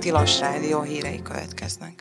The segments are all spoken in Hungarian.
Tilos Rádió hírei következnek.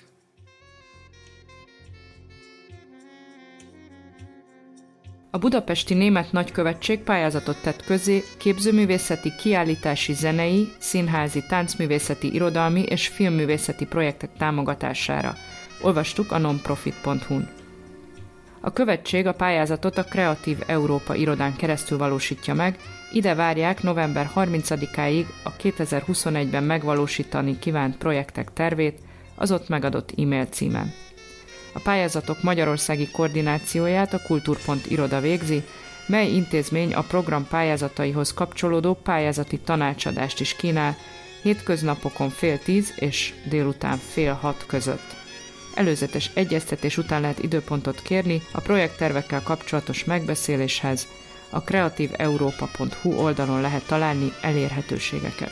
A budapesti német nagykövetség pályázatot tett közzé képzőművészeti, kiállítási, zenei, színházi, táncművészeti, irodalmi és filmművészeti projektek támogatására. Olvastuk a nonprofit.hu-n. A követség a pályázatot a Kreatív Európa irodán keresztül valósítja meg, ide várják november 30-áig a 2021-ben megvalósítani kívánt projektek tervét az ott megadott e-mail címen. A pályázatok magyarországi koordinációját a Kultur.iroda végzi, mely intézmény a program pályázataihoz kapcsolódó pályázati tanácsadást is kínál hétköznapokon 9:30 és délután 5:30 között. Előzetes egyeztetés után lehet időpontot kérni a projekttervekkel kapcsolatos megbeszéléshez, a kreativeuropa.hu oldalon lehet találni elérhetőségeket.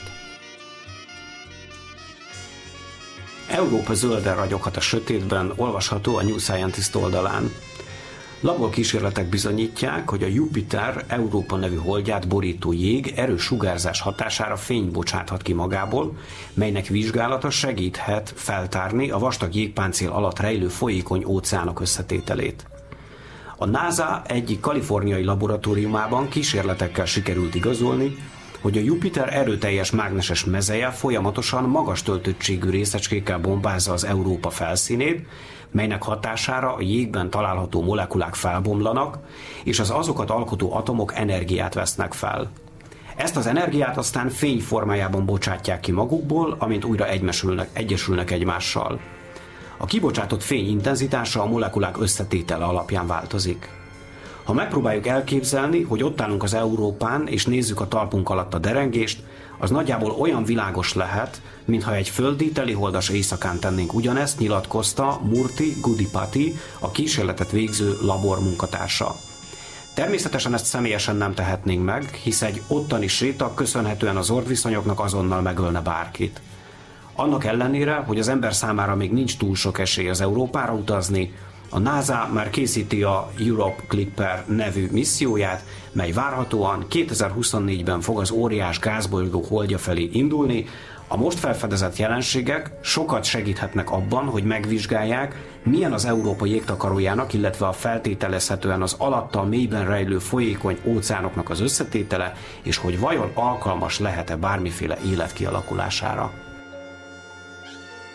Európa zölden ragyoghat a sötétben, olvasható a New Scientist oldalán. Laborkísérletek bizonyítják, hogy a Jupiter Európa nevű holdját borító jég erős sugárzás hatására fényt bocsáthat ki magából, melynek vizsgálata segíthet feltárni a vastag jégpáncél alatt rejlő folyékony óceánok összetételét. A NASA egyik kaliforniai laboratóriumában kísérletekkel sikerült igazolni, hogy a Jupiter erőteljes mágneses mezeje folyamatosan magas töltöttségű részecskékkel bombázza az Európa felszínét, melynek hatására a jégben található molekulák felbomlanak, és az azokat alkotó atomok energiát vesznek fel. Ezt az energiát aztán fény formájában bocsátják ki magukból, amint újra egyesülnek egymással. A kibocsátott fény intenzitása a molekulák összetétele alapján változik. Ha megpróbáljuk elképzelni, hogy ott állunk az Európán, és nézzük a talpunk alatt a derengést, az nagyjából olyan világos lehet, mintha egy földi teliholdas éjszakán tennénk ugyanezt, nyilatkozta Murthy Gudipati, a kísérletet végző labor munkatársa. Természetesen ezt személyesen nem tehetnénk meg, hisz egy ottani séta köszönhetően az ordviszonyoknak azonnal megölne bárkit. Annak ellenére, hogy az ember számára még nincs túl sok esély az Európára utazni, a NASA már készíti a Europe Clipper nevű misszióját, mely várhatóan 2024-ben fog az óriás gázbolygó holdja felé indulni. A most felfedezett jelenségek sokat segíthetnek abban, hogy megvizsgálják, milyen az Európa jégtakarójának, illetve a feltételezhetően az alatta mélyben rejlő folyékony óceánoknak az összetétele, és hogy vajon alkalmas lehet-e bármiféle élet kialakulására.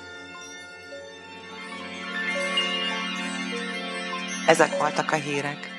Ezek voltak a hírek.